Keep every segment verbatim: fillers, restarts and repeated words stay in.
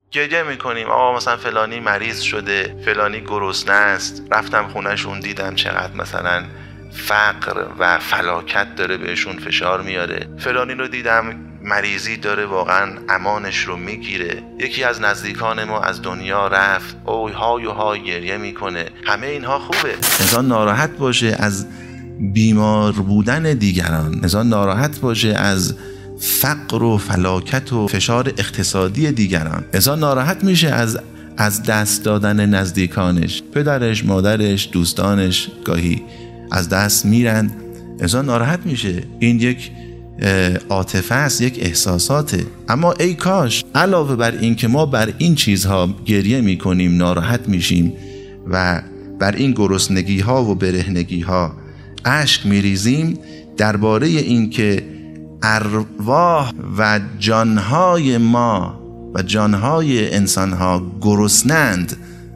گریه میکنیم آقا مثلا فلانی مریض شده، فلانی گرسنه است، رفتم خونهشون دیدم چقدر مثلا فقر و فلاکت داره بهشون فشار میاره، فلانی رو دیدم مریضی داره واقعا امانش رو میگیره، یکی از نزدیکان ما از دنیا رفت، اوی های و های گریه میکنه. همه اینها خوبه. انسان ناراحت باشه از بیمار بودن دیگران، انسان ناراحت باشه از فقر و فلاکت و فشار اقتصادی دیگران، انسان ناراحت میشه از از دست دادن نزدیکانش، پدرش، مادرش، دوستانش گاهی از دست میرن، انسان ناراحت میشه. این یک عاطفه است، یک احساساته. اما ای کاش علاوه بر این که ما بر این چیزها گریه میکنیم، ناراحت میشیم و بر این گرسنگی ها و برهنگی ها اشک میریزیم، درباره این که ارواح و جانهای ما و جانهای انسانها گرسنند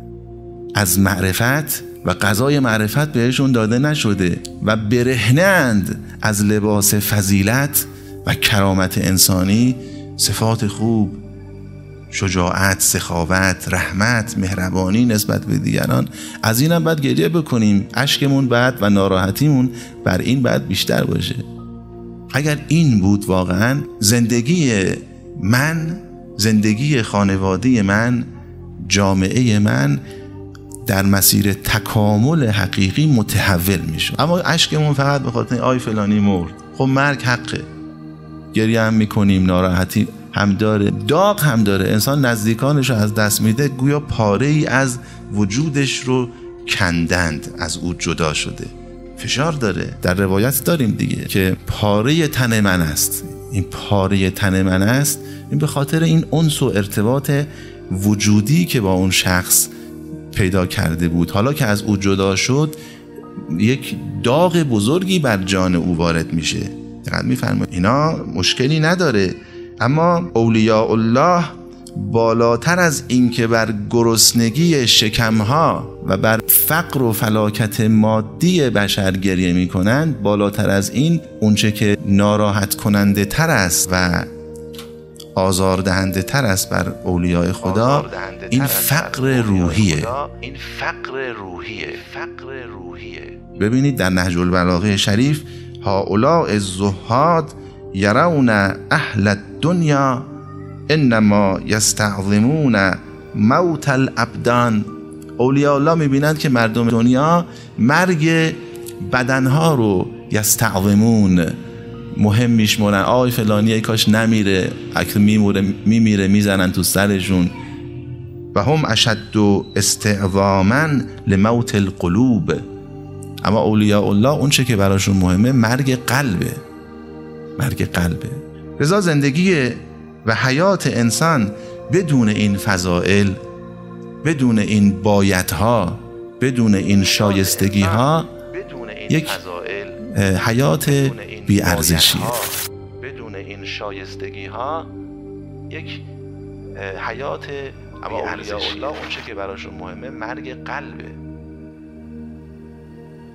از معرفت و غذای معرفت بهشون داده نشده و برهنند از لباس فضیلت و کرامت انسانی، صفات خوب، شجاعت، سخاوت، رحمت، مهربانی نسبت به دیگران. از اینم باید گریه بکنیم، اشکمون بعد و ناراحتیمون بر این باید بیشتر باشه. اگر این بود واقعا زندگی من، زندگی خانواده من، جامعه من در مسیر تکامل حقیقی متحول میشه. اما اشکمون فقط به خاطر آی فلانی مرد. خب مرگ حقه، گریه هم میکنیم، ناراحتی هم داره، داغ هم داره. انسان نزدیکانش رو از دست میده، گویا پاره ای از وجودش رو کندند، از او جدا شده، فشار داره. در روایت داریم دیگه که پاره تن من است. این پاره تن من است، این به خاطر این انس و ارتباط وجودی که با اون شخص پیدا کرده بود. حالا که از او جدا شد، یک داغ بزرگی بر جان او وارد میشه. دقیق میفرمایید. اینا مشکلی نداره، اما اولیاء الله بالاتر از این که بر گرسنگی شکمها و بر فقر و فلاکت مادی بشر گریه میکنند، بالاتر از این اونچه که ناراحت کننده تر است و آزاردهنده تر است بر اولیاء خدا، این فقر روحیه. این فقر روحیه. فقر روحیه. ببینید در نهج البلاغه شریف، هؤلاء الزهاد یرون اهل الدنیا انما یستعظمون موت الابدان. اولیاء الله میبینند که مردم دنیا مرگ بدنها رو یستعظمون، مهم میشمونن. آی فلانی ای کاش نمیره، اگه میمیره میمیره میزنن تو سرشون. و هم اشد استعظاما لموت القلوب. اما اولیاء الله اون چه که براشون مهمه مرگ قلبه، مرگ قلبه. لذا زندگی و حیات انسان بدون این فضائل، بدون این بایدها، بدون این شایستگی ها، یک حیات بی ارزشیه. بدون این شایستگی ها یک حیات بی ارزشیه. اما اولیاء الله اون چه که براشون مهمه مرگ قلبه.